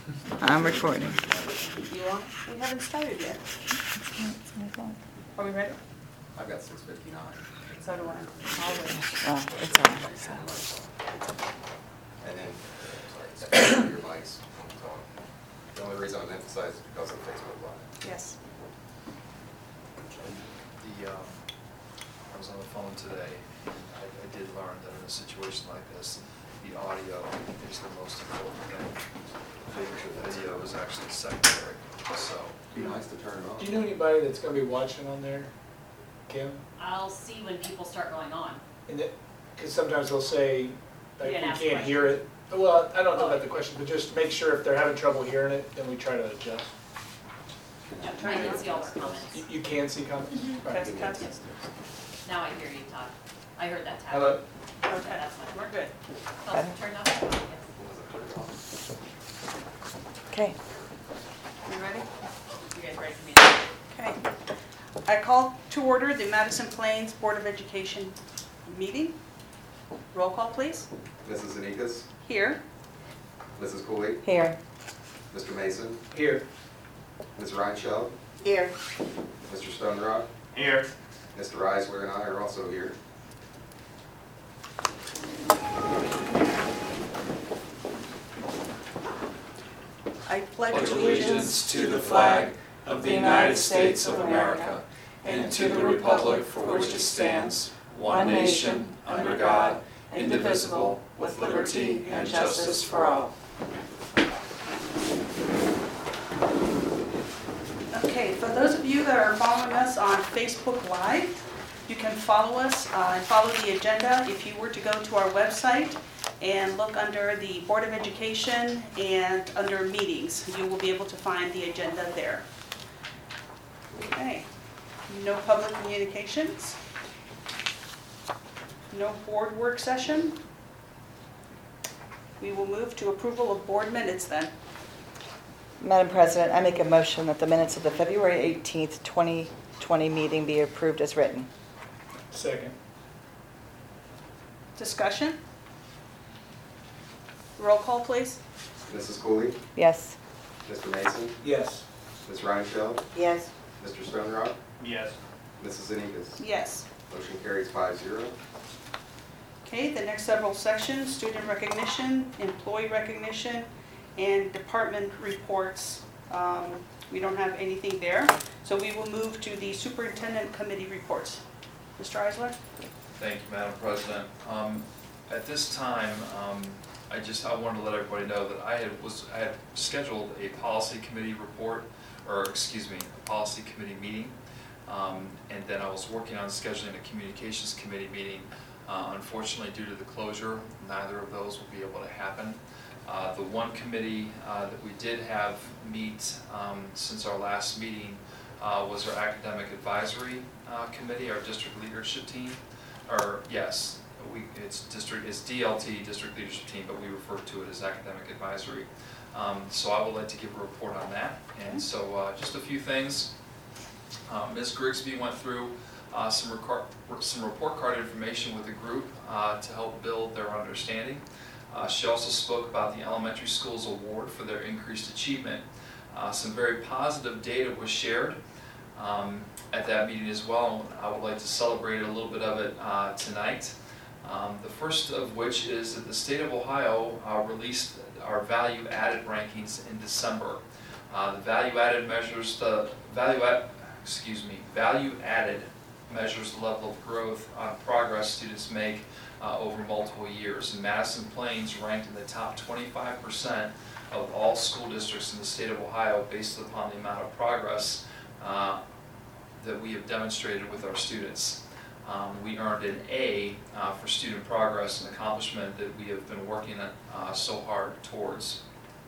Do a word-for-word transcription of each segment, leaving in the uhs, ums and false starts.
I'm recording. You on? We haven't started yet. Are we ready? I've got six fifty-nine. So do I. I'll wait. Well, it's on. So. And then, sorry, your mics. The only reason I'm emphasizing is because of Facebook Live. Yes. The, um, I was on the phone today, and I, I did learn that in a situation like this, the audio is the most important thing. The video is actually secondary, so. Be nice to turn it on. Do you know anybody that's gonna be watching on there, Kim? I'll see when people start going on. And that, because sometimes they'll say, like, You we can ask can't hear it. Well, I don't know about the question, but just make sure if they're having trouble hearing it, then we try to adjust. Yeah, I can see all their comments. You, you can see comments? Right. Test, test. Yes. Now I hear you, Todd. I heard that tap. Hello? Okay, That's much we're more. good. Oh, turned off? Yes. Okay. You ready? You guys ready for me? Okay. I call to order the Madison Plains Board of Education meeting. Roll call, please. Missus Zanikas, Here. Missus Cooley, Here. Mister Mason, Here. Miz Reinscheld, Here. Mister Stonerock, Here. Mister Eisler and I are also here. I pledge Pledge allegiance to the flag of the United States of America and to the republic for which it stands, one nation, under God, indivisible, with liberty and justice for all. Okay, for those of you that are following us on Facebook Live, you can follow us uh, and follow the agenda. If you were to go to our website and look under the Board of Education and under meetings, you will be able to find the agenda there. Okay, no public communications. No board work session. We will move to approval of board minutes then. Madam President, I make a motion that the minutes of the February eighteenth, twenty twenty meeting be approved as written. Second. Discussion? Roll call, please. Missus Cooley, Yes. Mister Mason, Yes. Miz Reinscheld, Yes. Mister Stonerock, Yes. Missus Zanikas. Yes. Motion carries five zero. Okay, the next several sections, student recognition, employee recognition, and department reports. Um, We don't have anything there, so we will move to the superintendent committee reports. Mister Eisler? Thank you, Madam President. Um, At this time, um, I just, I wanted to let everybody know that I had was, I had scheduled a policy committee report, or excuse me, a policy committee meeting. Um, and then I was working on scheduling a communications committee meeting. Uh, unfortunately, due to the closure, neither of those will be able to happen. Uh, the one committee uh, that we did have meet um, since our last meeting uh, was our academic advisory uh, committee, our district leadership team. Or yes, we, it's district, it's D L T, district leadership team, but we refer to it as academic advisory. Um, so I would like to give a report on that. And so uh, just a few things. Uh, Miz Grigsby went through uh, some, record, some report card information with the group uh, to help build their understanding. Uh, she also spoke about the elementary schools award for their increased achievement. Uh, some very positive data was shared um, at that meeting as well. I would like to celebrate a little bit of it uh, tonight. Um, the first of which is that the state of Ohio uh, released our value added rankings in December. Uh, the value added measures the value add, excuse me, value added measures the level of growth on progress students make uh, over multiple years. And Madison Plains ranked in the top twenty-five percent of all school districts in the state of Ohio based upon the amount of progress uh, that we have demonstrated with our students. Um, we earned an A uh, for student progress, an accomplishment that we have been working uh, so hard towards.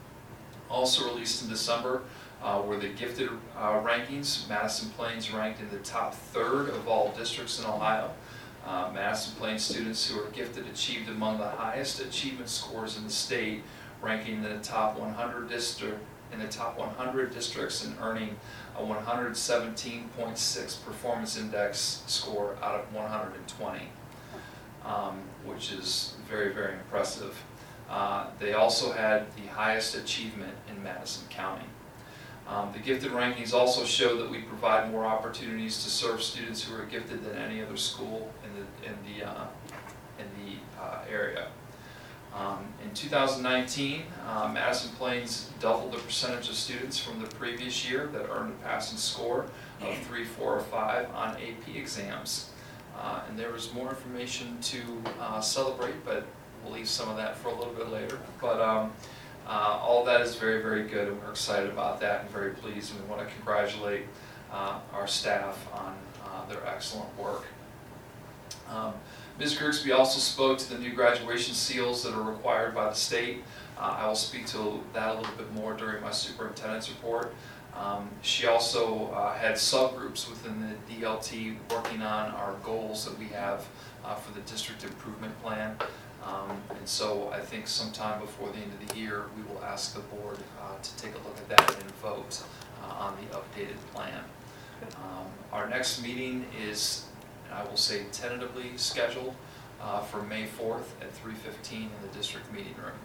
Also released in December uh, were the gifted uh, rankings. Madison Plains ranked in the top third of all districts in Ohio. Uh, Madison Plains students who are gifted achieved among the highest achievement scores in the state, ranking in the top one hundred district in the top one hundred districts and earning a one hundred seventeen point six performance index score out of one hundred twenty, um, which is very, very impressive. Uh, They also had the highest achievement in Madison County. Um, The gifted rankings also show that we provide more opportunities to serve students who are gifted than any other school in the, in the, uh, in the uh, area. Um, In two thousand nineteen, uh, Madison Plains doubled the percentage of students from the previous year that earned a passing score of three, four, or five on A P exams. Uh, And there was more information to uh, celebrate, but we'll leave some of that for a little bit later. But um, uh, all that is very, very good, and we're excited about that and very pleased. And we want to congratulate uh, our staff on uh, their excellent work. Um, Miz Grigsby also spoke to the new graduation seals that are required by the state. Uh, I will speak to that a little bit more during my superintendent's report. Um, she also uh, had subgroups within the D L T working on our goals that we have uh, for the district improvement plan. Um, and so I think sometime before the end of the year, we will ask the board uh, to take a look at that and vote uh, on the updated plan. Um, our next meeting is, and I will say tentatively scheduled uh, for May fourth at three fifteen in the district meeting room.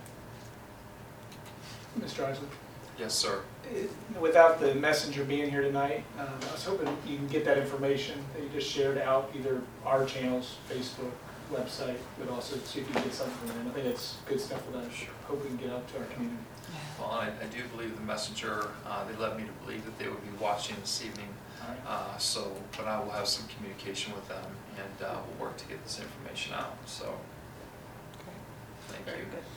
Mister Isley? Yes, sir. It- Without the messenger being here tonight, um, I was hoping you can get that information that you just shared out, either our channels, Facebook, website, but also see if you can get something from them. I think it's good stuff that I hope we can get out to our community. Well, I, I do believe the messenger, uh, they led me to believe that they would be watching this evening. All right. Uh, so, but I will have some communication with them, and uh, we'll work to get this information out, so, thank Very you. good.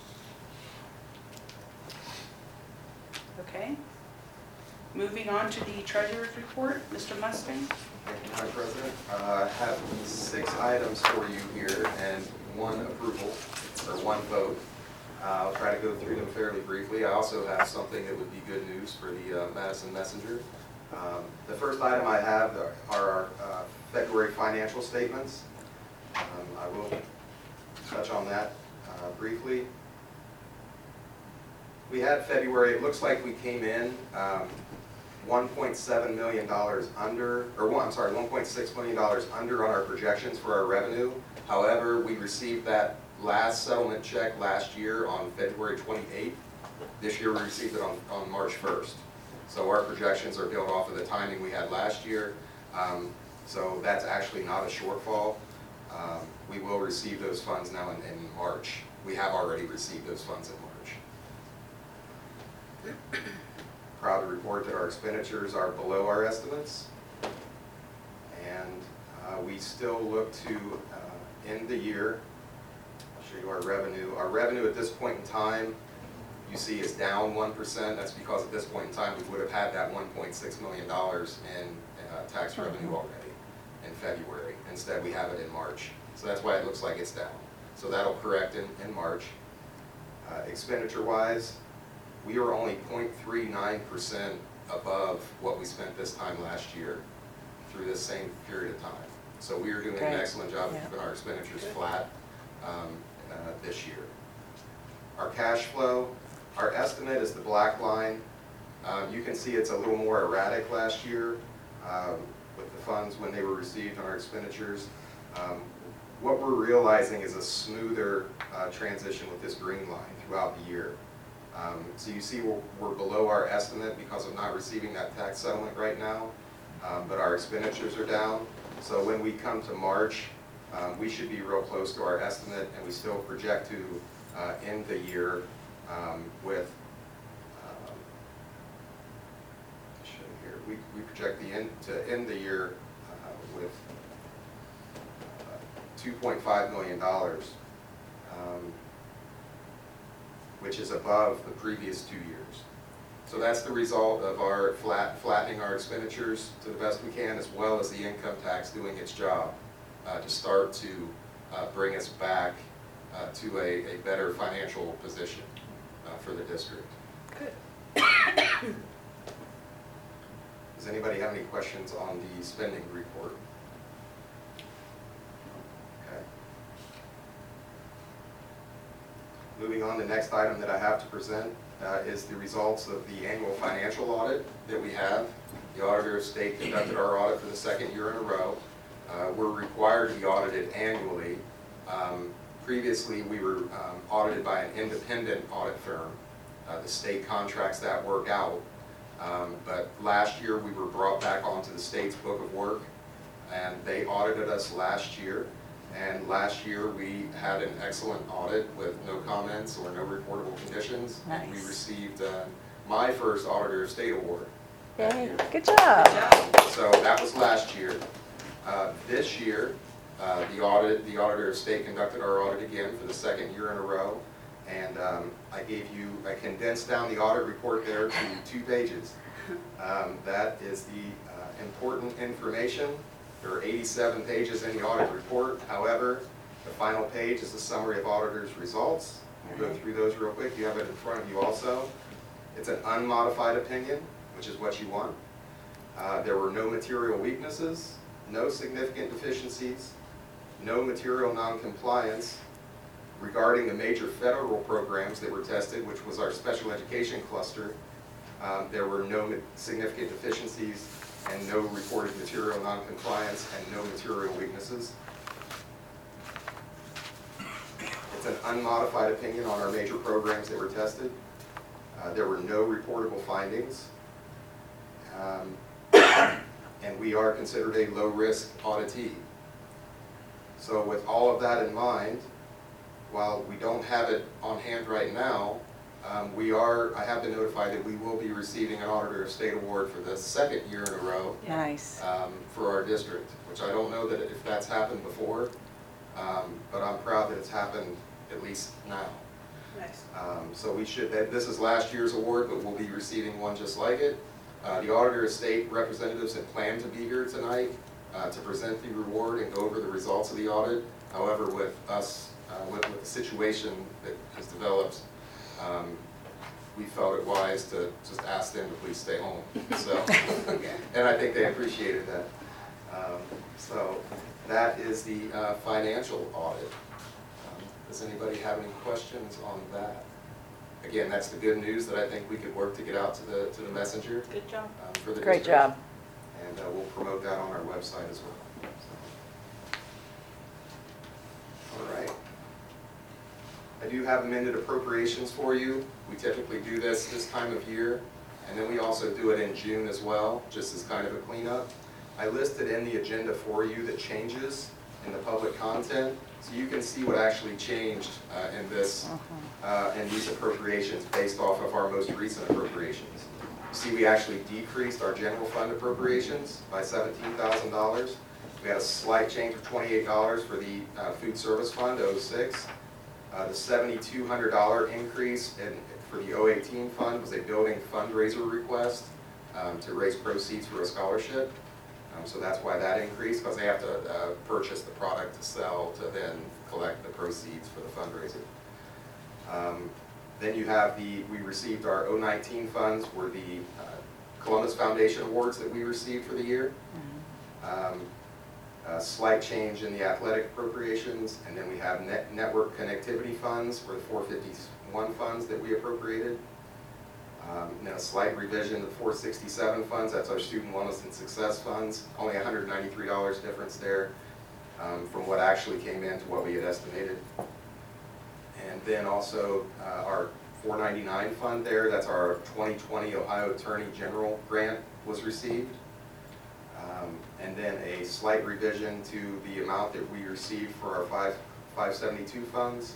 Okay. Moving on to the treasurer's report, Mister Mustang. Thank you, Madam President. Uh, I have six items for you here and one approval, or one vote. Uh, I'll try to go through them fairly briefly. I also have something that would be good news for the uh, Madison Messenger. Um, The first item I have are our uh, February financial statements. Um, I will touch on that uh, briefly. We had February, it looks like we came in um, one point seven million dollars under, or one, I'm sorry, one point six million dollars under on our projections for our revenue. However, we received that last settlement check last year on February twenty-eighth. This year we received it on, on March first. So our projections are built off of the timing we had last year. Um, so that's actually not a shortfall. Um, we will receive those funds now in, in March. We have already received those funds in March. Proud to report that our expenditures are below our estimates, and uh, we still look to uh, end the year. I'll show you our revenue. Our revenue at this point in time, you see, is down one percent. That's because at this point in time, we would have had that one point six million dollars in uh, tax revenue already in February. Instead, we have it in March. So that's why it looks like it's down. So that'll correct in, in March. Uh, expenditure-wise, we are only zero point three nine percent above what we spent this time last year through this same period of time. So we are doing Great. an excellent job of Yeah. keeping our expenditures Good. flat um, uh, this year. Our cash flow, our estimate is the black line. Um, you can see it's a little more erratic last year um, with the funds when they were received on our expenditures. Um, what we're realizing is a smoother uh, transition with this green line throughout the year. Um, so you see we're, we're below our estimate because of not receiving that tax settlement right now, um, but our expenditures are down. So when we come to March, um, we should be real close to our estimate, and we still project to uh, end the year um, with, um, I'll show you here, we, we project the end, to end the year uh, with uh, two point five million dollars. Um, which is above the previous two years. So that's the result of our flat, flattening our expenditures to the best we can, as well as the income tax doing its job uh, to start to uh, bring us back uh, to a, a better financial position uh, for the district. Good. Does anybody have any questions on the spending report? Okay. Moving on, the next item that I have to present uh, is the results of the annual financial audit that we have. The Auditor of State conducted our audit for the second year in a row. Uh, we're required to be audited annually um, previously, we were um, audited by an independent audit firm. Uh, The state contracts that work out. Um, But last year, we were brought back onto the state's book of work, and they audited us last year. And last year, we had an excellent audit with no comments or no reportable conditions. And we Nice. received uh, my first Auditor of State award. that Yay, year. good job. So that was last year. Uh, This year, uh, the audit, the Auditor of State conducted our audit again for the second year in a row. And um, I gave you, I condensed down the audit report there to two pages. Um, That is the uh, important information. There are eighty-seven pages in the audit report. However, the final page is a summary of auditor's results. We'll go through those real quick. You have it in front of you also. It's an unmodified opinion, which is what you want. Uh, There were no material weaknesses, no significant deficiencies, no material noncompliance. Regarding the major federal programs that were tested, which was our special education cluster, um, there were no significant deficiencies and no reported material noncompliance and no material weaknesses. It's an unmodified opinion on our major programs that were tested. Uh, There were no reportable findings. Um, And we are considered a low-risk auditee. So with all of that in mind, while we don't have it on hand right now, um, we are, I have been notified that we will be receiving an Auditor of State award for the second year in a row Nice. um, for our district, which I don't know that if that's happened before, um, but I'm proud that it's happened at least now. Nice. Um, So we should, that- this is last year's award, but we'll be receiving one just like it. Uh, The Auditor of State representatives had planned to be here tonight uh, to present the reward and go over the results of the audit. However, with us, uh, with with the situation that has developed, um, we felt it wise to just ask them to please stay home. So, and I think they appreciated that. Um, So that is the uh, financial audit. Um, Does anybody have any questions on that? Again, that's the good news that I think we could work to get out to the, to the messenger Good job. um, for the Great district. job. And uh, we'll promote that on our website as well. So. All right. I do have amended appropriations for you. We typically do this this time of year, and then we also do it in June as well, just as kind of a cleanup. I listed in the agenda for you the changes in the public content, so you can see what actually changed uh, in this, uh, in these appropriations based off of our most recent appropriations. You see, we actually decreased our general fund appropriations by seventeen thousand dollars. We had a slight change of twenty-eight dollars for the uh, food service fund, oh six. Uh, the seventy-two hundred dollar increase in, for the oh eighteen fund was a building fundraiser request um, to raise proceeds for a scholarship. Um, so that's why that increased, because they have to uh, purchase the product to sell to then collect the proceeds for the fundraiser. Um, then you have the, we received our oh nineteen funds were the uh, Columbus Foundation Awards that we received for the year. Um, A slight change in the athletic appropriations, and then we have net network connectivity funds for the four fifty-one funds that we appropriated. Um, and then a slight revision of four sixty-seven funds, that's our student wellness and success funds, only one hundred ninety-three dollars difference there um, from what actually came in to what we had estimated. And then also uh, our four ninety-nine fund there, that's our twenty twenty Ohio Attorney General grant was received. Um, and then a slight revision to the amount that we received for our five, five seventy-two funds,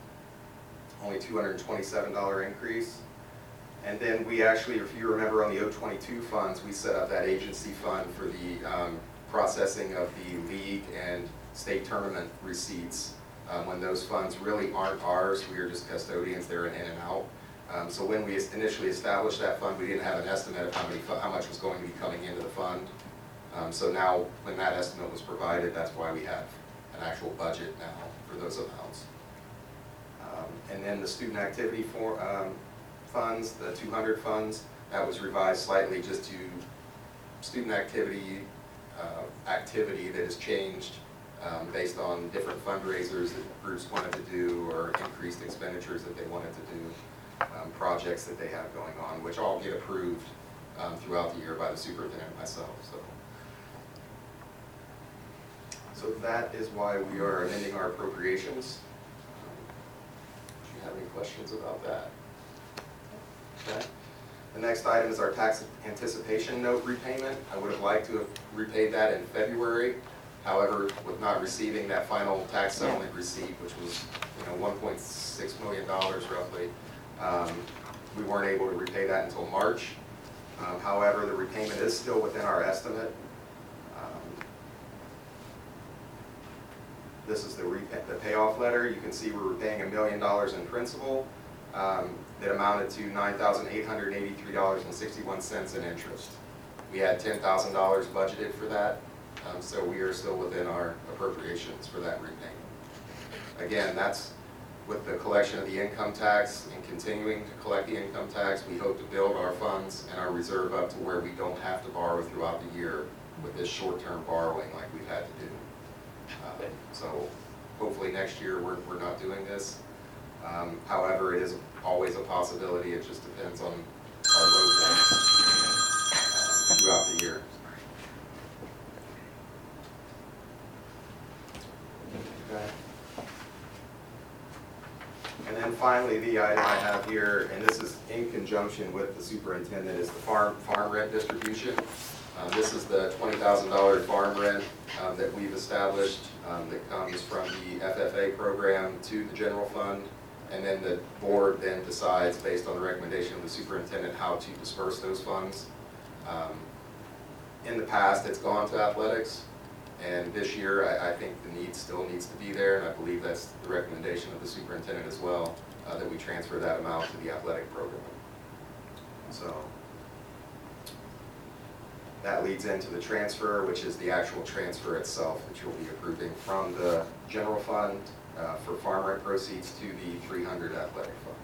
only two hundred twenty-seven dollar increase. And then we actually, if you remember on the oh twenty-two funds, we set up that agency fund for the um, processing of the league and state tournament receipts. Um, when those funds really aren't ours, we are just custodians, they're in and out. Um, so when we initially established that fund, we didn't have an estimate of how many, how much was going to be coming into the fund. Um, so now, when that estimate was provided, that's why we have an actual budget now for those amounts. Um, and then the student activity for, um, funds, the two hundred funds, that was revised slightly just to student activity, uh, activity that has changed um, based on different fundraisers that groups wanted to do or increased expenditures that they wanted to do, um, projects that they have going on, which all get approved um, throughout the year by the superintendent and myself. So. So that is why we are amending our appropriations. questions about that? Okay. The next item is our tax anticipation note repayment. I would have liked to have repaid that in February. However, with not receiving that final tax settlement receipt, which was, you know, one point six million dollars roughly, um, we weren't able to repay that until March. Um, however, the repayment is still within our estimate. Um, This is the, repay, the payoff letter. You can see we're repaying a million dollars in principal. Um, that amounted to nine thousand eight hundred eighty-three dollars and sixty-one cents in interest. We had ten thousand dollars budgeted for that, um, so we are still within our appropriations for that repayment. Again, that's with the collection of the income tax and continuing to collect the income tax. We hope to build our funds and our reserve up to where we don't have to borrow throughout the year with this short-term borrowing like we've had to do. Uh, so hopefully next year we're, we're not doing this. Um, however, it is always a possibility. It just depends on our low points uh, throughout the year. Okay. And then finally, the item I have here, and this is in conjunction with the superintendent, is the farm farm rent distribution. Um, this is the twenty thousand dollar farm rent um, that we've established um, that comes from the F F A program to the general fund. And then the board then decides, based on the recommendation of the superintendent, how to disperse those funds. Um, in the past, it's gone to athletics, and this year, I, I think the need still needs to be there, and I believe that's the recommendation of the superintendent as well, uh, that we transfer that amount to the athletic program. So that leads into the transfer, which is the actual transfer itself that you'll be approving from the general fund Uh, for farm rent proceeds to the three hundred athletic fund.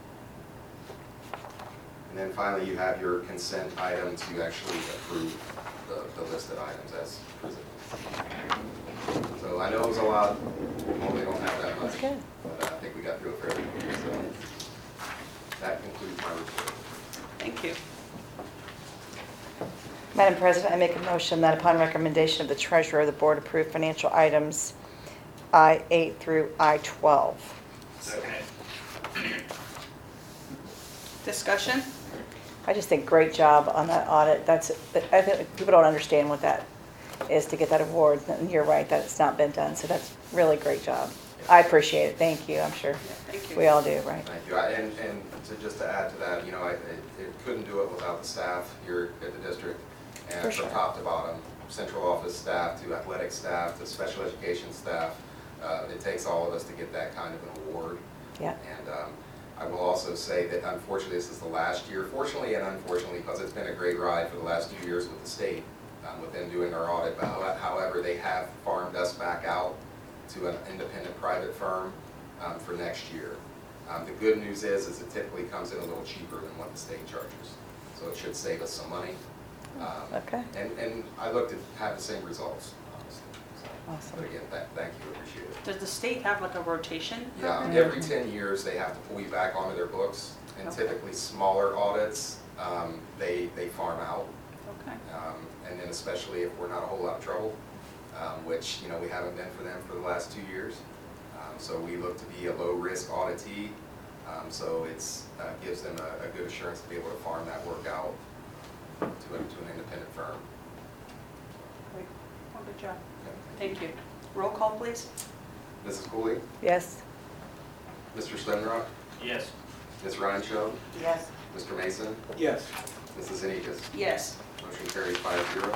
And then finally, you have your consent item to actually approve the, the listed items as presented. So I know it was a lot, we only don't have that much. That's good. But I think we got through it fairly quickly, so that concludes my report. Thank you. Madam President, I make a motion that upon recommendation of the treasurer, the board approve financial items I eight through I twelve. Discussion? I just think great job on that audit. That's, I think people don't understand what that is to get that award. And you're right, that it's not been done, so that's really great job. I appreciate it. Thank you, I'm sure. Thank you. We all do, right? Thank you. I- And, and to just to add to that, you know, I, it, it couldn't do it without the staff here at the district. And For from sure. top to bottom, central office staff to athletic staff to special education staff. Uh, it takes all of us to get that kind of an award. Yeah. And um, I will also say that unfortunately this is the last year, fortunately and unfortunately, because it's been a great ride for the last two years with the state, um, with them doing our audit. But however, they have farmed us back out to an independent private firm um, for next year. Um, the good news is, is it typically comes in a little cheaper than what the state charges. So it should save us some money. Um, Okay. And, and I looked at, have the same results, honestly. So, Awesome. But again, th thank you, appreciate it. Does the state have like a rotation Yeah, program? every ten years, they have to pull you back onto their books, and Okay. typically smaller audits, um, they, they farm out. Okay. Um, and then especially if we're not a whole lot of trouble, um, which, you know, we haven't been for them for the last two years. Um, so we look to be a low-risk auditee, um, so it's, uh, gives them a, a good assurance to be able to farm that work out to, a, to an independent firm. Great. Well, good job. Okay. Thank you. Roll call, please. Missus Cooley, Yes? Mister Stemrock, Yes. Miz Rheinschuld, Yes. Mister Mason, Yes. Missus Zanikas. Yes. Motion carries five zero.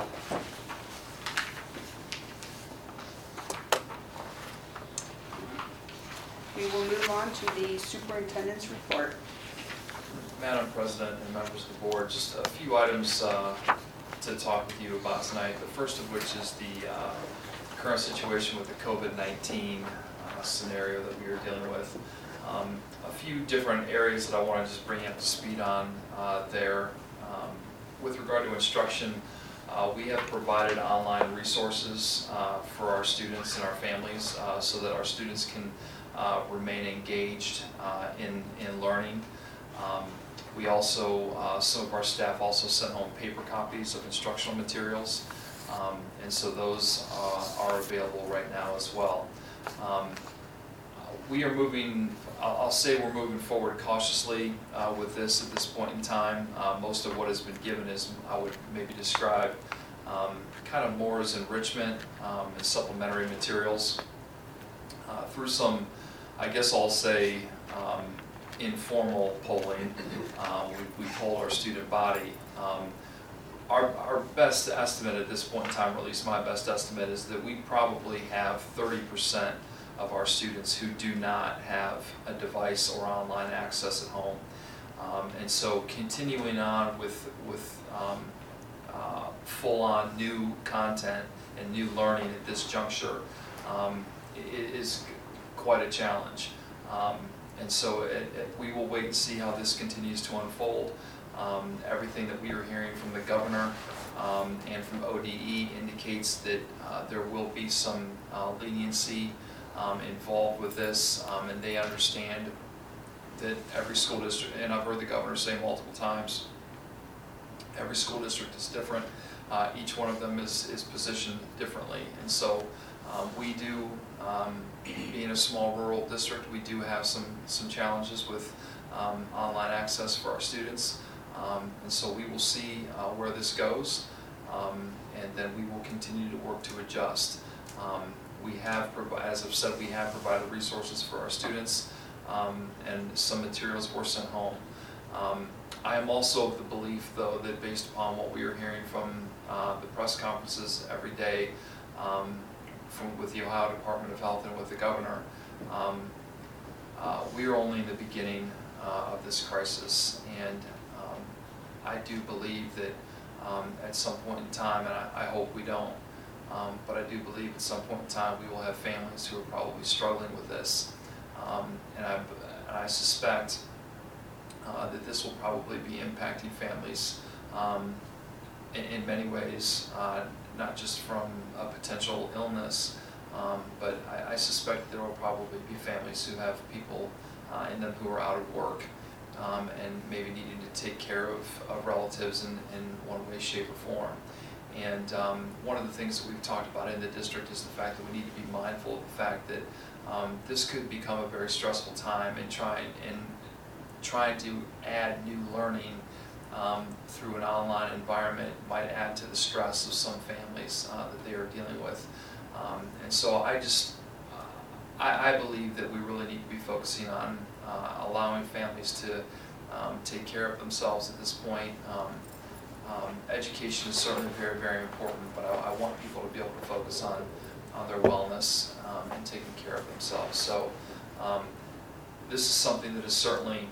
We will move on to the superintendent's report. Madam President and members of the board, just a few items uh, to talk with you about tonight. The first of which is the uh, current situation with the COVID nineteen uh, scenario that we are dealing with. Um, a few different areas that I want to just bring you up to speed on uh, there. Um, with regard to instruction, uh, we have provided online resources uh, for our students and our families uh, so that our students can uh, remain engaged uh, in, in learning. Um, we also, uh, some of our staff also sent home paper copies of instructional materials, um, and so those uh, are available right now as well. Um, we are moving I'll, I'll say we're moving forward cautiously uh, with this at this point in time. Uh, most of what has been given is, I would maybe describe, um, kind of more as enrichment um, and supplementary materials uh, through some, I guess I'll say, um, informal polling. Um, we, we poll our student body. Um, Our, our best estimate at this point in time, or at least my best estimate, is that we probably have thirty percent of our students who do not have a device or online access at home. Um, and so continuing on with, with um, uh, full-on new content and new learning at this juncture um, i- is quite a challenge. Um, and so it, it, we will wait and see how this continues to unfold. Um, everything that we are hearing from the governor um, and from O D E indicates that uh, there will be some uh, leniency um, involved with this, um, and they understand that every school district, and I've heard the governor say multiple times, every school district is different. Uh, each one of them is, is positioned differently, and so um, we do, um, being a small rural district, we do have some, some challenges with um, online access for our students. Um, and so we will see uh, where this goes, um, and then we will continue to work to adjust. Um, we have, as I've said, we have provided resources for our students, um, and some materials were sent home. Um, I am also of the belief, though, that based upon what we are hearing from uh, the press conferences every day, um, from with the Ohio Department of Health and with the governor, um, uh, we are only in the beginning uh, of this crisis, and I do believe that um, at some point in time, and I, I hope we don't, um, but I do believe at some point in time we will have families who are probably struggling with this. Um, and, I, and I suspect uh, that this will probably be impacting families um, in, in many ways, uh, not just from a potential illness, um, but I, I suspect there will probably be families who have people uh, in them who are out of work. Um, and maybe needing to take care of, of relatives in, in one way, shape, or form. And um, one of the things that we've talked about in the district is the fact that we need to be mindful of the fact that um, this could become a very stressful time, and trying and trying to add new learning um, through an online environment might add to the stress of some families uh, that they are dealing with. Um, and so I just, uh, I, I believe that we really need to be focusing on Uh, allowing families to um, take care of themselves at this point. Um, um, education is certainly very, very important, but I, I want people to be able to focus on, on their wellness um, and taking care of themselves. So um, this is something that is certainly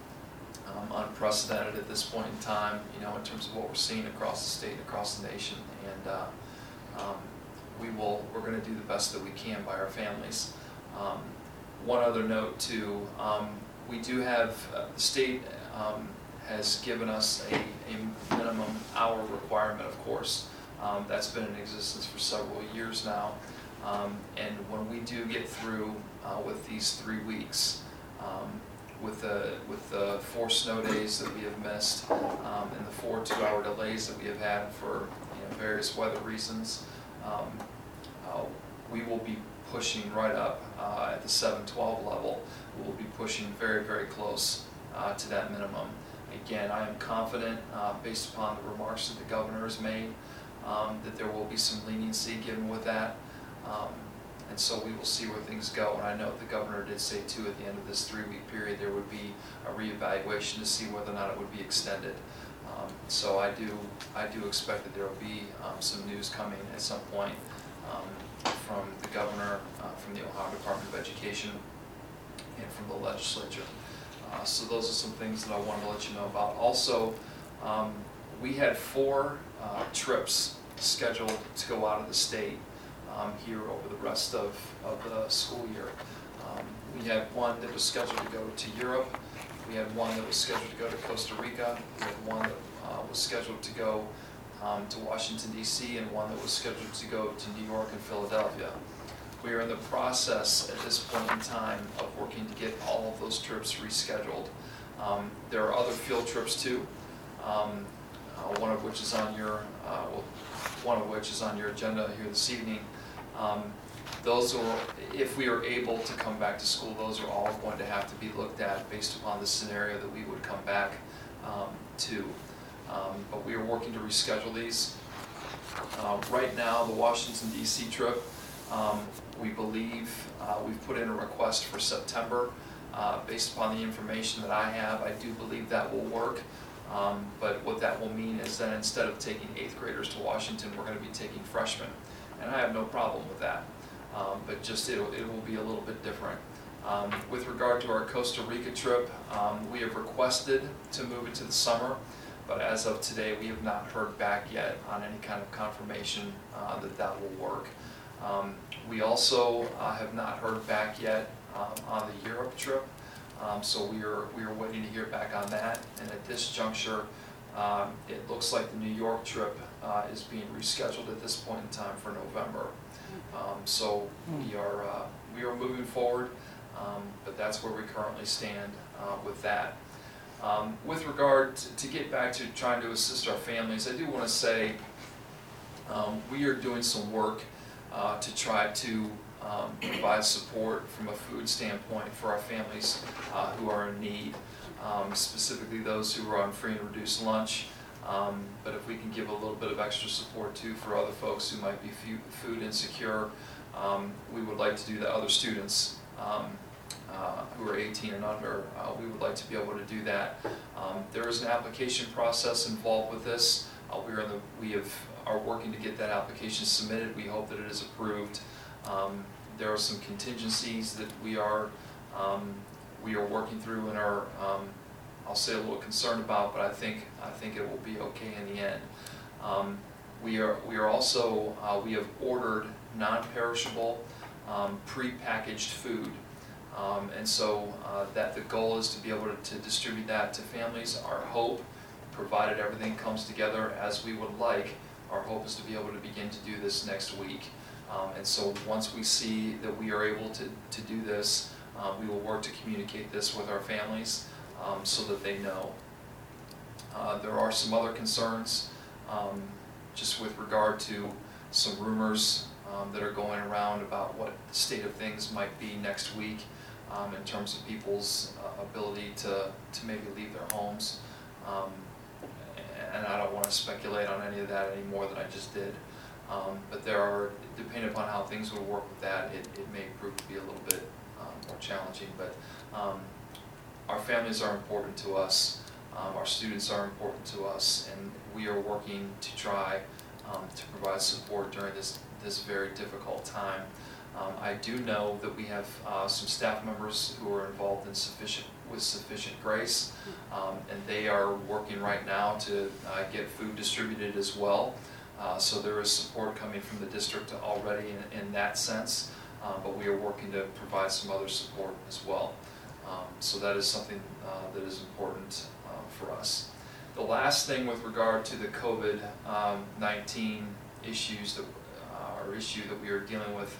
um, unprecedented at this point in time, you know, in terms of what we're seeing across the state and across the nation. And uh, um, we will, we're going to do the best that we can by our families. Um, One other note too, um, we do have, uh, the state um, has given us a, a minimum hour requirement, of course. Um, that's been in existence for several years now. Um, and when we do get through uh, with these three weeks, um, with the, with the four snow days that we have missed, um, and the four two-hour delays that we have had for you know, various weather reasons, um, uh, we will be pushing right up uh, at the seven twelve level. We will be pushing very, very close uh, to that minimum. Again, I am confident, uh, based upon the remarks that the governor has made, um, that there will be some leniency given with that. Um, and so we will see where things go. And I know the governor did say too, at the end of this three-week period, there would be a reevaluation to see whether or not it would be extended. Um, so I do, I do expect that there will be um, some news coming at some point Um, from the governor, uh, from the Ohio Department of Education, and from the legislature. Uh, so those are some things that I wanted to let you know about. Also, um, we had four uh, trips scheduled to go out of the state um, here over the rest of, of the school year. Um, we had one that was scheduled to go to Europe. We had one that was scheduled to go to Costa Rica. We had one that uh, was scheduled to go Um, to Washington, D C, and one that was scheduled to go to New York and Philadelphia. We are in the process at this point in time of working to get all of those trips rescheduled. Um, there are other field trips too, um, uh, one of which is on your, uh, well, one of which is on your agenda here this evening. Um, those are, if we are able to come back to school, those are all going to have to be looked at based upon the scenario that we would come back um, to. Um, But we are working to reschedule these. Uh, Right now, the Washington D C trip, um, we believe, uh, we've put in a request for September. Uh, Based upon the information that I have, I do believe that will work. Um, But what that will mean is that instead of taking eighth graders to Washington, we're going to be taking freshmen. And I have no problem with that, um, but just it it will be a little bit different. Um, With regard to our Costa Rica trip, um, we have requested to move it to the summer, but as of today, we have not heard back yet on any kind of confirmation uh, that that will work. Um, We also uh, have not heard back yet um, on the Europe trip, um, so we are, we are waiting to hear back on that. And at this juncture, um, it looks like the New York trip uh, is being rescheduled at this point in time for November. Um, So we are, uh, we are moving forward, um, but that's where we currently stand uh, with that. Um, With regard to, to get back to trying to assist our families, I do want to say um, we are doing some work uh, to try to um, provide support from a food standpoint for our families uh, who are in need, um, specifically those who are on free and reduced lunch. Um, but if we can give a little bit of extra support too for other folks who might be fu- food insecure, um, we would like to do that. Other students um, uh, who are eighteen and under, uh, we would like to be able to do that. Um, there is an application process involved with this. Uh, we are in the, we have are working to get that application submitted. We hope that it is approved. Um, there are some contingencies that we are um, we are working through and are um, I'll say a little concerned about, but I think I think it will be okay in the end. Um, we are we are also uh, we have ordered non-perishable, um, pre-packaged food, um, and so uh, that the goal is to be able to, to distribute that to families. Our hope, provided everything comes together as we would like, our hope is to be able to begin to do this next week. Um, and so once we see that we are able to to do this, uh, we will work to communicate this with our families. Um, so that they know. Uh, there are some other concerns um, just with regard to some rumors um, that are going around about what the state of things might be next week um, in terms of people's uh, ability to, to maybe leave their homes. Um, and I don't want to speculate on any of that any more than I just did. Um, but there are, depending upon how things will work with that, it, it may prove to be a little bit um, more challenging. But um, our families are important to us, um, our students are important to us, and we are working to try um, to provide support during this, this very difficult time. Um, I do know that we have uh, some staff members who are involved in sufficient, with sufficient grace, um, and they are working right now to uh, get food distributed as well. Uh, so there is support coming from the district already in, in that sense, um, but we are working to provide some other support as well. Um, so that is something uh, that is important uh, for us. The last thing with regard to the COVID nineteen issues that, uh, or issue that we are dealing with,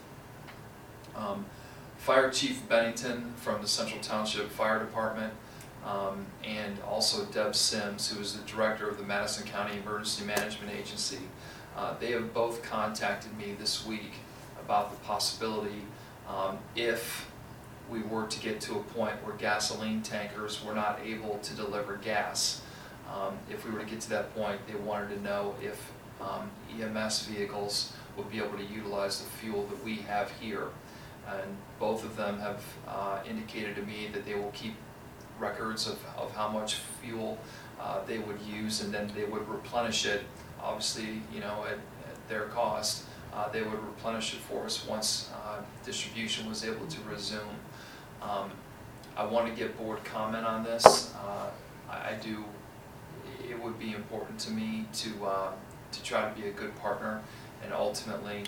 um, Fire Chief Bennington from the Central Township Fire Department, um, and also Deb Sims, who is the director of the Madison County Emergency Management Agency. Uh, they have both contacted me this week about the possibility, um, if we were to get to a point where gasoline tankers were not able to deliver gas. Um, if we were to get to that point, they wanted to know if um, E M S vehicles would be able to utilize the fuel that we have here. And both of them have uh, indicated to me that they will keep records of, of how much fuel uh, they would use, and then they would replenish it, obviously, you know, at, at their cost. Uh, they would replenish it for us once uh, distribution was able to resume. Um, I want to get board comment on this. Uh, I, I do, it would be important to me to, uh, to try to be a good partner, and ultimately,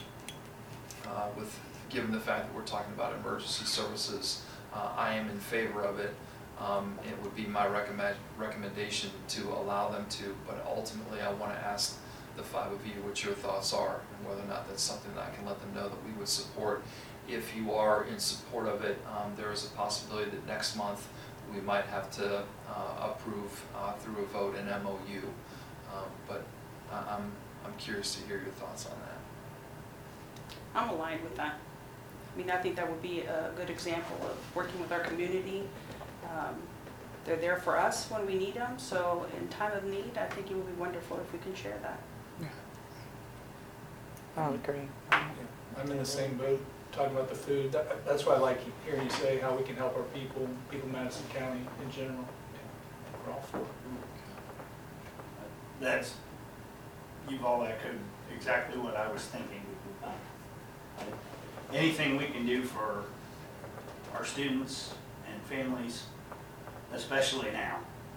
uh, with, given the fact that we're talking about emergency services, uh, I am in favor of it. Um, it would be my recommend, recommendation to allow them to, but ultimately I want to ask the five of you what your thoughts are, and whether or not that's something that I can let them know that we would support. If you are in support of it, um, there is a possibility that next month we might have to uh, approve uh, through a vote an M O U. Um, but I- I'm, I'm curious to hear your thoughts on that. I'm aligned with that. I mean, I think that would be a good example of working with our community. Um, They're there for us when we need them, so in time of need, I think it would be wonderful if we can share that. I would agree. I'm in the same boat, talking about the food. That- That's why I like hearing you say how we can help our people, people in Madison County in general. We're all for it. That's, you've all echoed exactly what I was thinking. Anything we can do for our students and families, especially now.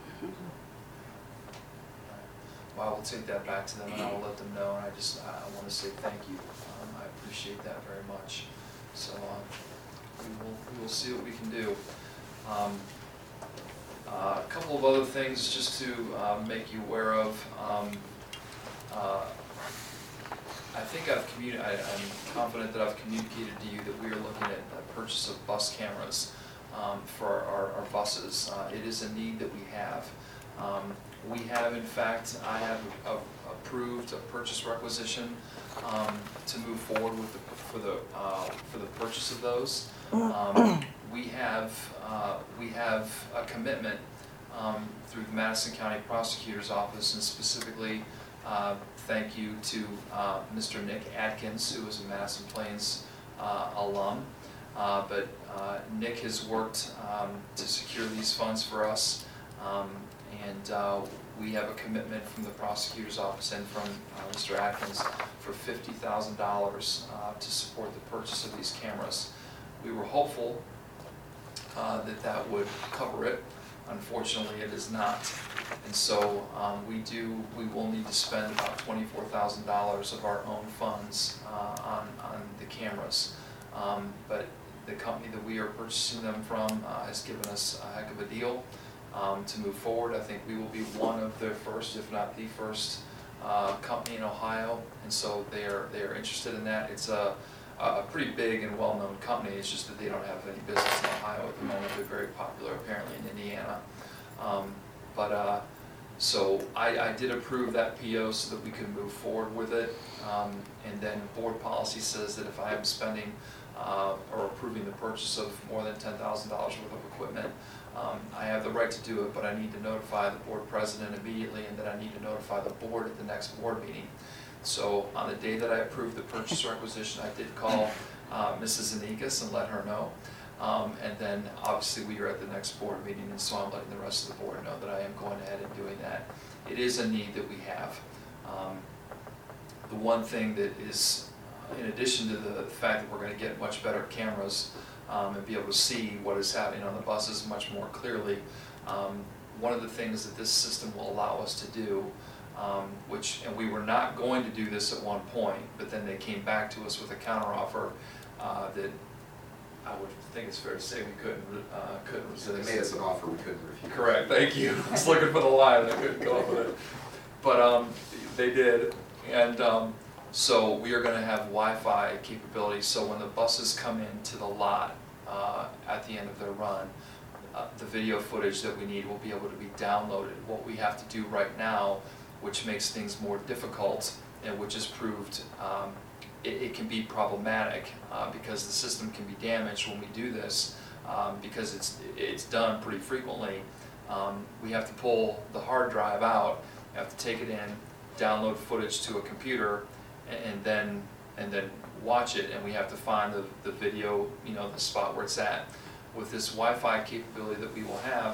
Well, I will take that back to them and I will let them know, and I just, I want to say thank you. Um, I appreciate that very much. So, um, we will, we will see what we can do. Um, uh, a couple of other things just to, uh, make you aware of. Um, uh, I think I've communi- I, I'm confident that I've communicated to you that we are looking at the purchase of bus cameras, um, for our, our buses. Uh, it is a need that we have. Um, We have, in fact, I have a- approved a purchase requisition um, to move forward with the, for the, uh, for the purchase of those. Um, We have, uh, we have a commitment um, through the Madison County Prosecutor's Office, and specifically, uh, thank you to uh, Mister Nick Atkins, who is a Madison Plains uh, alum. Uh, But uh, Nick has worked um, to secure these funds for us. Um, And uh, we have a commitment from the prosecutor's office and from uh, Mister Atkins for fifty thousand dollars uh, to support the purchase of these cameras. We were hopeful uh, that that would cover it. Unfortunately, it is not. And so um, we do, we will need to spend about twenty-four thousand dollars of our own funds uh, on, on the cameras. Um, But the company that we are purchasing them from uh, has given us a heck of a deal. Um, to move forward. I think we will be one of the first, if not the first, uh, company in Ohio, and so they are they are interested in that. It's a, a pretty big and well-known company. It's just that they don't have any business in Ohio at the moment. They're very popular apparently in Indiana. Um, but uh, so I, I did approve that P O so that we could move forward with it. Um, and then board policy says that if I am spending uh, or approving the purchase of more than ten thousand dollars worth of equipment, Um, I have the right to do it, but I need to notify the board president immediately, and then I need to notify the board at the next board meeting. So on the day that I approved the purchase requisition, I did call uh, Missus Anikas and let her know. Um, and then obviously we are at the next board meeting, and so I'm letting the rest of the board know that I am going ahead and doing that. It is a need that we have. Um, the one thing that is, in addition to the fact that we're going to get much better cameras, Um, and be able to see what is happening on the buses much more clearly. Um, one of the things that this system will allow us to do, um, which, and we were not going to do this at one point, but then they came back to us with a counteroffer uh, that I would think it's fair to say we couldn't, uh, couldn't resist. So they made us an offer we couldn't refuse. Correct, thank you. I was looking for the line, I couldn't go up with it. But um, they did, and um, so we are gonna have Wi-Fi capability, so when the buses come into the lot uh, at the end of their run, uh, the video footage that we need will be able to be downloaded. What we have to do right now, which makes things more difficult, and which has proved um, it, it can be problematic uh, because the system can be damaged when we do this, um, because it's, it's done pretty frequently. Um, we have to pull the hard drive out, you have to take it in, download footage to a computer, and then and then watch it, and we have to find the, the video, you know, the spot where it's at. With this Wi-Fi capability that we will have,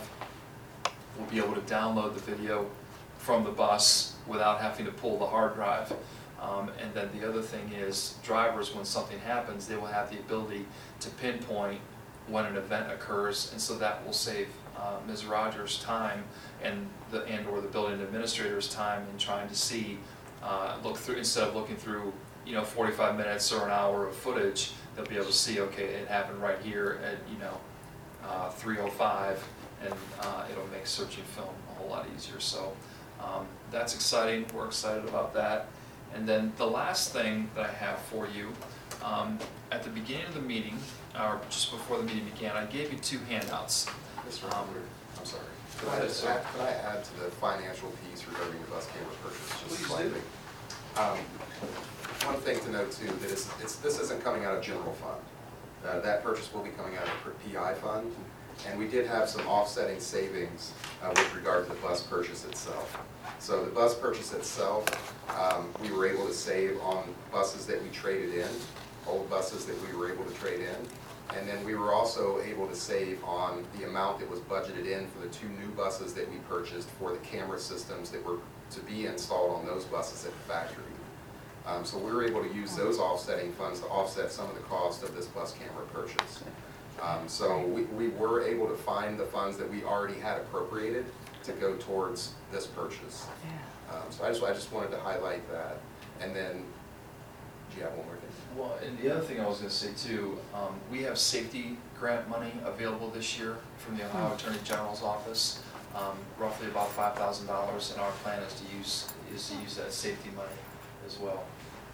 we'll be able to download the video from the bus without having to pull the hard drive. Um, and then the other thing is, drivers, when something happens, they will have the ability to pinpoint when an event occurs, and so that will save uh, Miz Rogers' time and the and or the building administrator's time in trying to see, uh, look through, instead of looking through, you know, forty-five minutes or an hour of footage, they'll be able to see, okay, it happened right here at, you know, uh, three oh five, and uh, it'll make searching film a whole lot easier. So um, that's exciting. We're excited about that. And then the last thing that I have for you, um, at the beginning of the meeting, or just before the meeting began, I gave you two handouts. Mister Um, Humphrey, I'm sorry. Could Go I ahead, just sir. add, could I add to the financial piece regarding the bus camera purchase just Please do. slightly? Um, One thing to note too, that it's, it's, this isn't coming out of general fund. Uh, That purchase will be coming out of the P I fund. And we did have some offsetting savings uh, with regard to the bus purchase itself. So the bus purchase itself, um, we were able to save on buses that we traded in, old buses that we were able to trade in. And then we were also able to save on the amount that was budgeted in for the two new buses that we purchased for the camera systems that were to be installed on those buses at the factory. Um, so we were able to use those offsetting funds to offset some of the cost of this bus camera purchase. Um, so we, we were able to find the funds that we already had appropriated to go towards this purchase. Yeah. Um, so I just, I just wanted to highlight that. And then, do you have one more thing? Well, and the other thing I was gonna say too, um, we have safety grant money available this year from the Ohio Attorney General's office, um, roughly about five thousand dollars, and our plan is to use, is to use that safety money as well.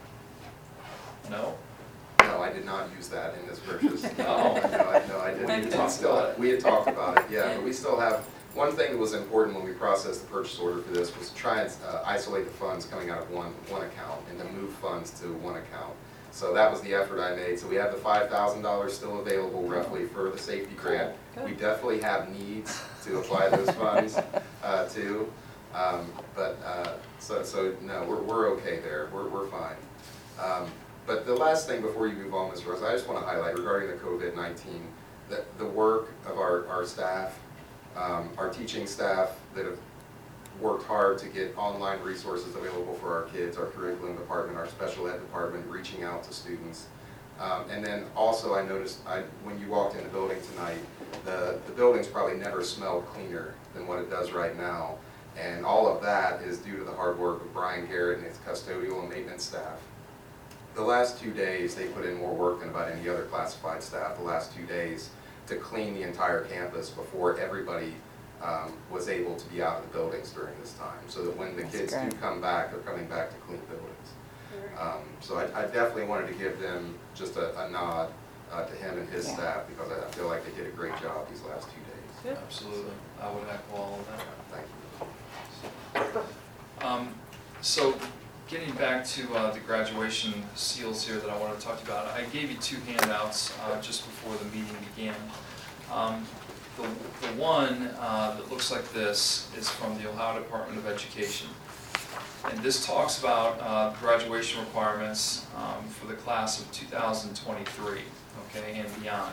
No? No, I did not use that in this purchase. No. No, I, no, I We didn't. had We talked still- about it. We had talked about it, yeah, but we still have, one thing that was important when we processed the purchase order for this was to try and uh, isolate the funds coming out of one, one account and to move funds to one account. So that was the effort I made. So we have the five thousand dollars still available roughly for the safety grant. We definitely have needs to apply those funds uh, to. Um, But, uh, so, so no, we're, we're okay there. We're, we're fine. Um, But the last thing before you move on, Miz Rose, I just want to highlight regarding the COVID nineteen, that the work of our, our staff, um, our teaching staff that have worked hard to get online resources available for our kids, our curriculum department, our special ed department, reaching out to students. Um, and then also I noticed, I, when you walked in the building tonight, the, the building's probably never smelled cleaner than what it does right now. And all of that is due to the hard work of Brian Garrett and his custodial and maintenance staff. The last two days, they put in more work than about any other classified staff, the last two days, to clean the entire campus before everybody um, was able to be out of the buildings during this time, so that when the That's kids do great. come back, they're coming back to clean buildings. Um, So I, I definitely wanted to give them just a, a nod uh, to him and his Yeah. staff, because I I feel like they did a great job these last two days. Absolutely, I would echo all of that. Thank you. Um, so, getting back to uh, the graduation seals here that I want to talk about, I gave you two handouts uh, just before the meeting began. Um, the, the one uh, that looks like this is from the Ohio Department of Education. And this talks about uh, graduation requirements um, for the class of two thousand twenty-three, okay, and beyond.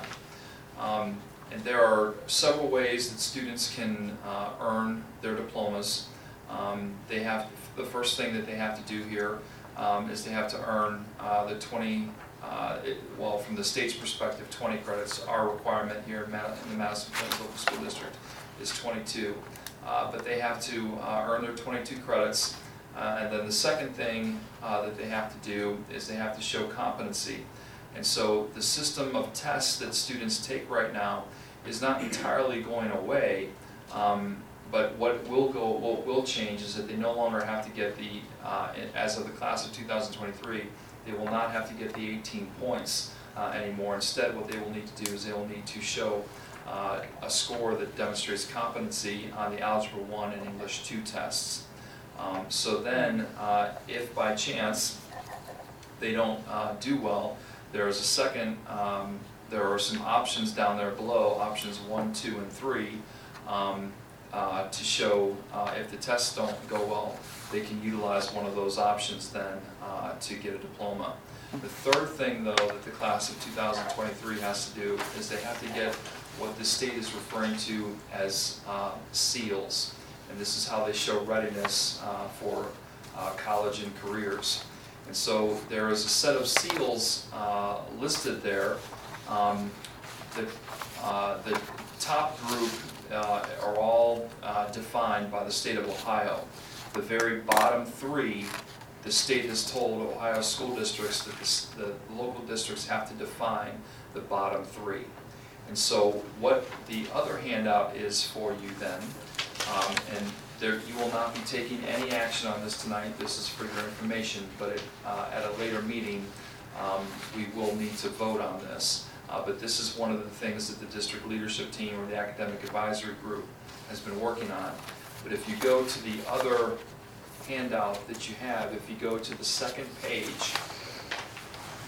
Um, and there are several ways that students can uh, earn their diplomas. Um, they have, the first thing that they have to do here um, is they have to earn uh, the twenty, uh, it, well, from the state's perspective, twenty credits. Our requirement here in, Mad in the Madison Plains Local School District is twenty-two. Uh, but they have to uh, earn their twenty-two credits. Uh, and then the second thing uh, that they have to do is they have to show competency. And so the system of tests that students take right now is not entirely going away. Um, But what will go, what will change is that they no longer have to get the, uh, as of the class of two thousand twenty-three, they will not have to get the eighteen points uh, anymore. Instead, what they will need to do is they will need to show uh, a score that demonstrates competency on the Algebra one and English two tests. Um, so then, uh, if by chance they don't uh, do well, there is a second, um, there are some options down there below, options one, two, and three, um, Uh, to show uh, if the tests don't go well, they can utilize one of those options then uh, to get a diploma. The third thing, though, that the class of two thousand twenty-three has to do is they have to get what the state is referring to as uh, SEALs. And this is how they show readiness uh, for uh, college and careers. And so there is a set of SEALs uh, listed there. Um, the, uh, the top group Uh, are all uh, defined by the state of Ohio. The very bottom three, the state has told Ohio school districts that the, the local districts have to define the bottom three. And so what the other handout is for you then, um, and there, you will not be taking any action on this tonight, this is for your information, but it, uh, at a later meeting, um, we will need to vote on this. Uh, but this is one of the things that the district leadership team or the academic advisory group has been working on. But if you go to the other handout that you have, if you go to the second page,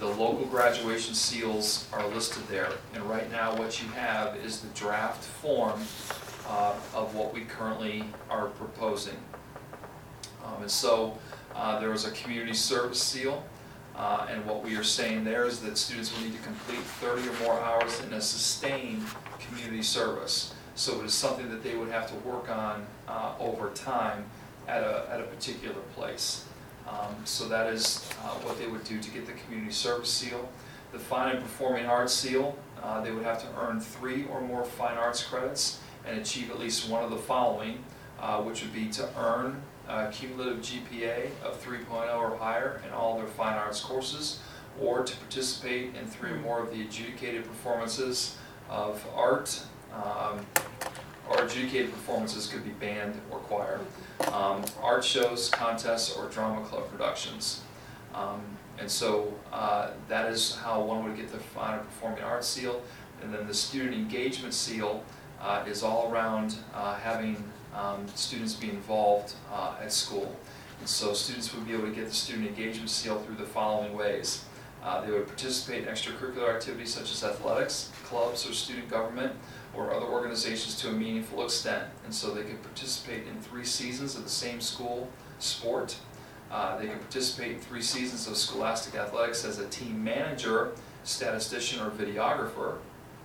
the local graduation seals are listed there. And right now, what you have is the draft form uh, of what we currently are proposing. Um, And so uh, there was a community service seal, uh, and what we are saying there is that students will need to complete thirty or more hours in a sustained community service. So it is something that they would have to work on uh, over time at a, at a particular place. Um, So that is uh, what they would do to get the community service seal. The fine and performing arts seal, uh, they would have to earn three or more fine arts credits and achieve at least one of the following, uh, which would be to earn a cumulative G P A of three point oh or higher in all their fine arts courses, or to participate in three or more of the adjudicated performances of art, um, or adjudicated performances could be band or choir, um, art shows, contests, or drama club productions. Um, and so uh, that is how one would get the fine and performing arts seal. And then the student engagement seal uh, is all around uh, having um, students be involved uh, at school. And so students would be able to get the student engagement seal through the following ways. Uh, they would participate in extracurricular activities such as athletics, clubs, or student government, or other organizations to a meaningful extent. And so they could participate in three seasons of the same school sport. Uh, they could participate in three seasons of scholastic athletics as a team manager, statistician, or videographer.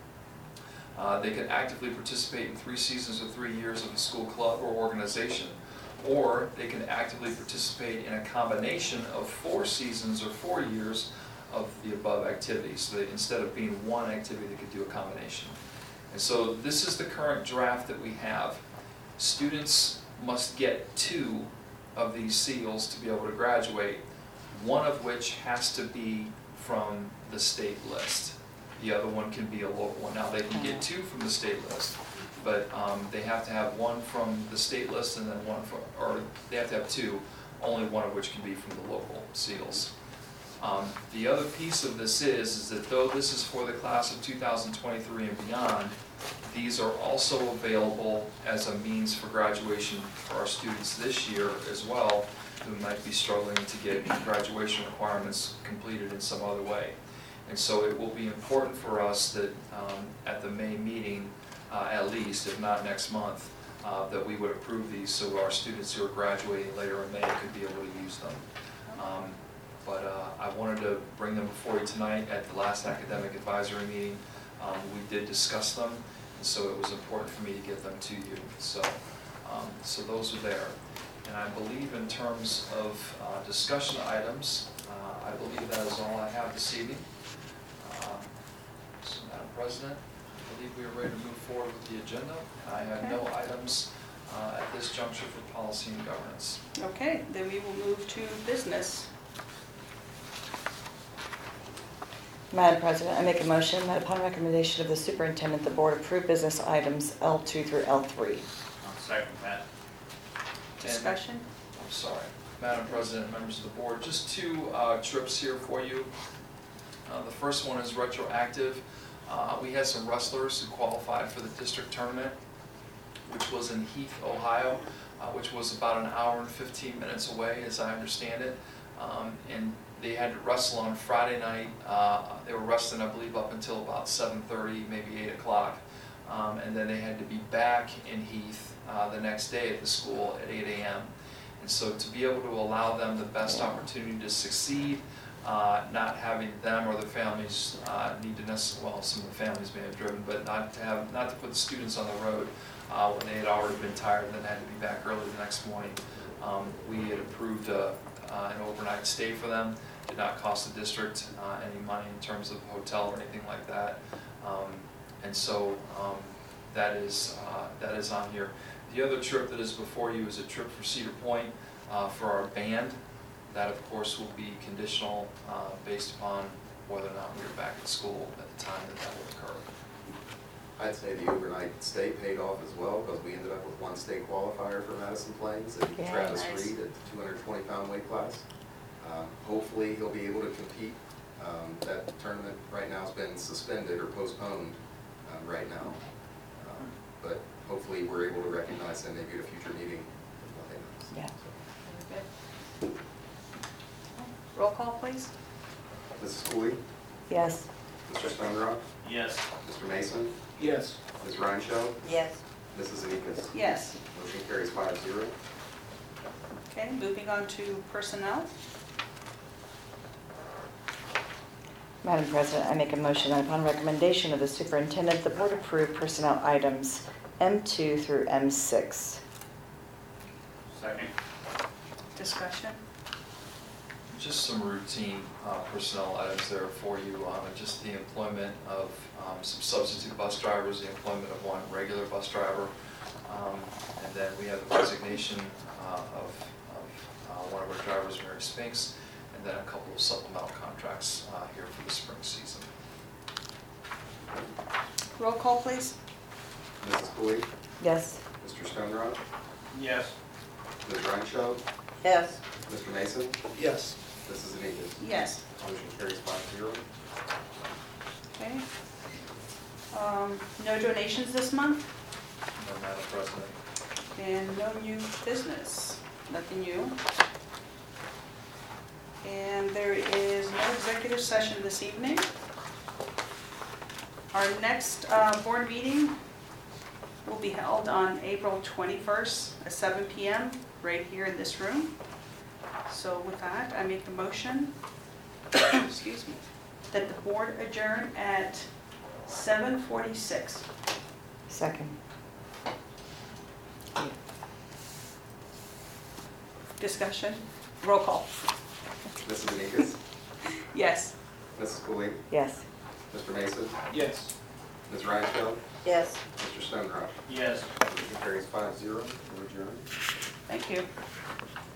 Uh, they could actively participate in three seasons or three years of a school club or organization. Or they can actively participate in a combination of four seasons or four years of the above activities. So that instead of being one activity, they could do a combination. And so this is the current draft that we have. Students must get two of these seals to be able to graduate, one of which has to be from the state list. The other one can be a local one. Now, they can get two from the state list, but um, they have to have one from the state list and then one from, or they have to have two, only one of which can be from the local seals. Um, the other piece of this is, is that though this is for the class of two thousand twenty-three and beyond, these are also available as a means for graduation for our students this year as well, who might be struggling to get graduation requirements completed in some other way. And so it will be important for us that um, at the May meeting, uh, at least, if not next month, uh, that we would approve these so our students who are graduating later in May could be able to use them. Um, but uh, I wanted to bring them before you tonight at the last academic advisory meeting. Um, we did discuss them, and so it was important for me to get them to you. So, um, so those are there. And I believe in terms of uh, discussion items, uh, I believe that is all I have this evening. Uh, so, Madam President, I believe we are ready to move forward with the agenda. I have no items uh, at this juncture for policy and governance. Okay, then we will move to business. Madam President, I make a motion that upon recommendation of the superintendent, the board approve business items L two through L three. I'll second that. Discussion? I'm sorry. Madam President, members of the board, just two uh, trips here for you. Uh, the first one is retroactive. Uh, we had some wrestlers who qualified for the district tournament, which was in Heath, Ohio, uh, which was about an hour and fifteen minutes away, as I understand it. Um, and they had to wrestle on Friday night. Uh, they were wrestling, I believe, up until about seven thirty, maybe eight o'clock. Um, and then they had to be back in Heath uh, the next day at the school at eight A M And so to be able to allow them the best opportunity to succeed, uh, not having them or their families uh, need to necessarily, well, some of the families may have driven, but not to have, not to put the students on the road uh, when they had already been tired and then had to be back early the next morning. Um, we had approved a, uh, an overnight stay for them. Did not cost the district uh, any money in terms of hotel or anything like that. Um, and so um, that is uh, that is on here. The other trip that is before you is a trip for Cedar Point uh, for our band. That, of course, will be conditional uh, based upon whether or not we are back at school at the time that that will occur. I'd say the overnight stay paid off as well, because we ended up with one state qualifier for Madison Plains and Yeah, Travis nice. Reed at the two hundred twenty pound weight class. Um, hopefully he'll be able to compete. Um, that tournament right now has been suspended or postponed um, right now. Um, but hopefully we're able to recognize him maybe at a future meeting. Yeah. Roll call, please. Missus Cooley, Yes. Mister Stonerock, Yes. Mister Mason, Yes. Miz Rheinschel, Yes. MissusAnikas. Yes. Motion carries five zero. Okay, moving on to personnel. Madam President, I make a motion that upon recommendation of the superintendent, the board approve personnel items M two through M six. Second. Discussion. Just some routine uh, personnel items there for you, um, and just the employment of um, some substitute bus drivers, the employment of one regular bus driver, um, and then we have the resignation uh, of, of uh, one of our drivers, Mary Spinks, and then a couple of supplemental contracts uh, here for the spring season. Roll call, please. Missus Cooley, Yes. Mister Stonerock, Yes. Miz Rheinschel, Yes. Mister Mason, Yes. MissusAnikas. Yes. Motion carries five zero. Okay. Um, No donations this month, No, Madam President. and no new business, nothing new. And there is no executive session this evening. Our next uh, board meeting will be held on April twenty-first at seven P M right here in this room. So with that, I make the motion, excuse me, that the board adjourn at seven forty-six. Second. Discussion, roll call. MissusAnikas, Yes. Missus Cooley, Yes. Mister Mason, Yes. Miz Rheinschel, Yes. Mister Stonerock. Yes. Motion carries five zero. We're adjourned. Thank you.